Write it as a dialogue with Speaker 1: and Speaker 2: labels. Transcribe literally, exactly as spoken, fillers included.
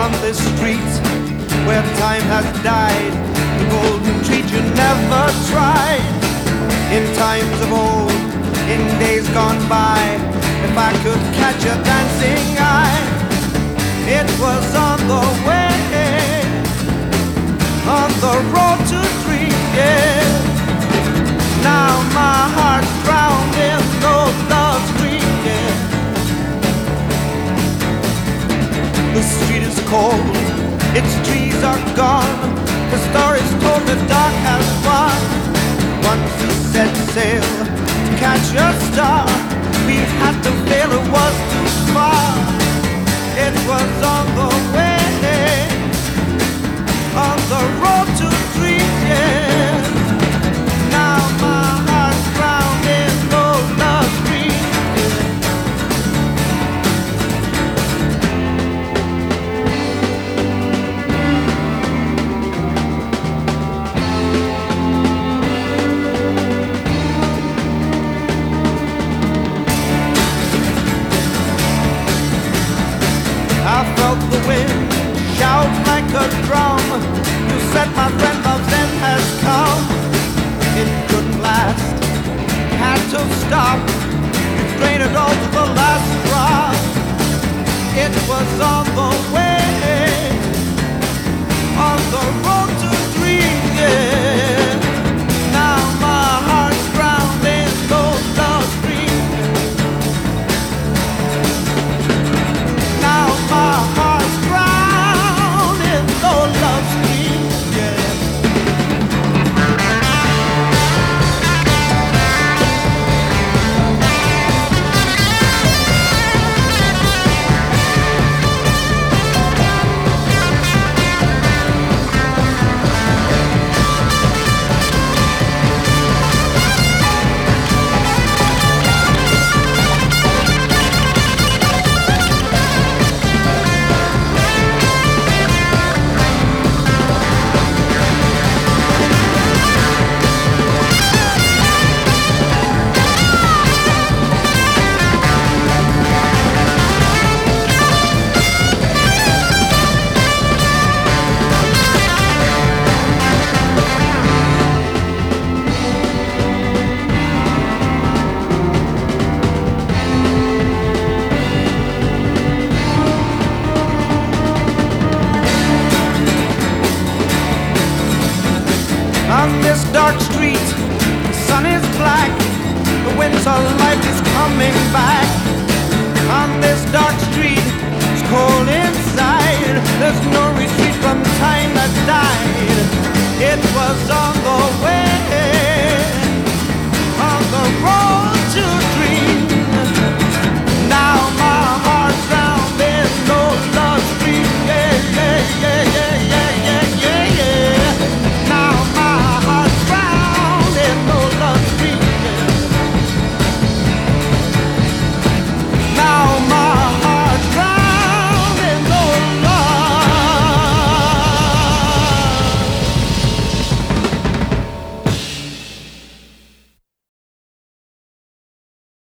Speaker 1: on this street where time has died, the golden treat you never tried. In times of old, in days gone by, if I could catch a dancing eye, it was on the way, on the road to dream, yeah. Now my heart's drowned in those love's dream, yeah. The street is cold, its trees are gone, the story's told, the dark has won. Once we set sail to catch a star, we had to fail, it was too far. It was on the way, on the road to dream, yeah. Now my heart's drowned in those love's dreams, I felt the wind shout like a drum. You said, my friend, love's end has come. It couldn't last, had to stop. You drained it all to the last drop. It was on the way, on the road to dream, yeah. Now my heart's drowned in those love's dreams. Now my heart's drowned in those love's dreams, yeah. On this dark street, the sun is black, the winter light is coming back. On this dark street, it's cold inside, there's no retreat from time that died. It was on